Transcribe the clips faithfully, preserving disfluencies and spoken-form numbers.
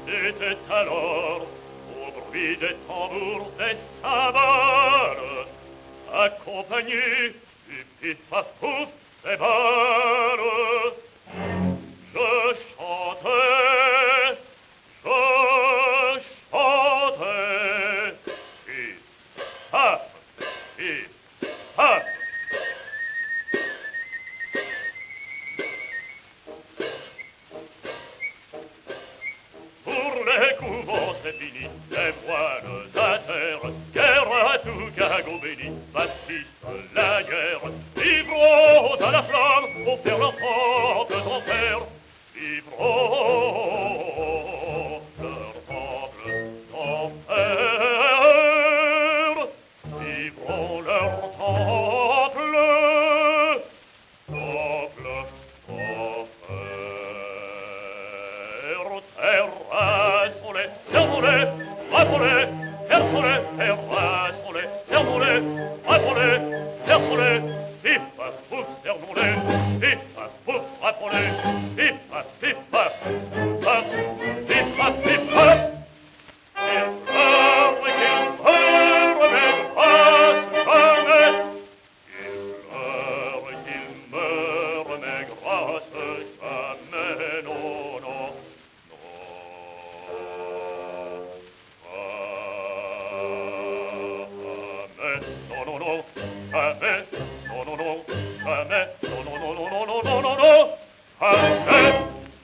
C'était alors, au bruit des tambours, des cymbales, accompagné du pif-paf-pouf des balles. Je chantais, je chantais, pif-paf, pif-paf. Pour les couvents c'est fini, les voiles à terre, guerre à tout cagot béni, Baptiste la guerre, vivrons à la flamme pour faire leur temple d'enfer, vivrons leur temple d'enfer, vivrons leur temple, temple d'enfer, terrassons-les, servons-les, frappons-les, perçons-les, terrassons-les, servons-les, frappons-les, perçons-les, pif-paf-pouf, servons-les, pif-paf-pouf, frappons-les, pif-paf, pif-paf, paf, pif-paf, pif-paf. Qu'ils meurent et qu'ils meurent, mais grâce jamais. Qu'ils meurent et qu'ils meurent, mais grâce jamais, non, non, non. Non, non, non, jamais, non, non, non, jamais, non, non, non, non, non, non, non, non, non, jamais.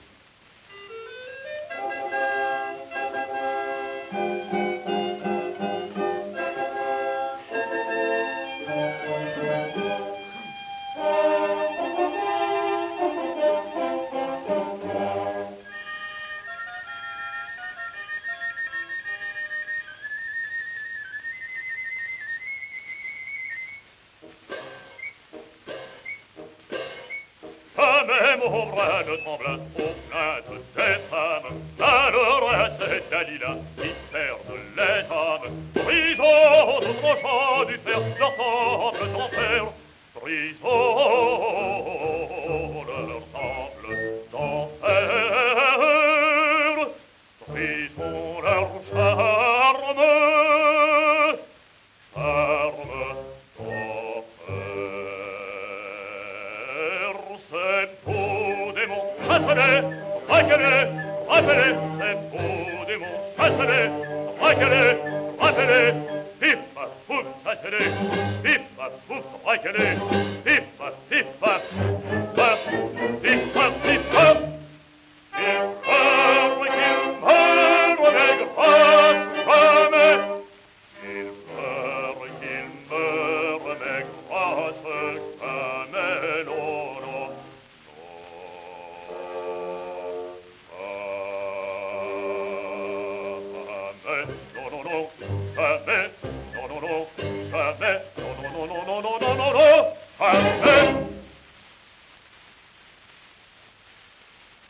Jamais mon bras ne trembla aux plaintes des femmes. Alors à cette Dalila qui perdent les âmes, brisons au tranchant du fer leur temple d'enfer, brisons leur temple d'enfer, brisons leur charme, charme d'enfer. Ces beaux démons, chassez-les, braquez-les, rappelez, ces beaux démons, chassez-les, braquez-les, rappelez, pif-paf-pouf, chassez-les, pif-paf-pouf, braquez-les.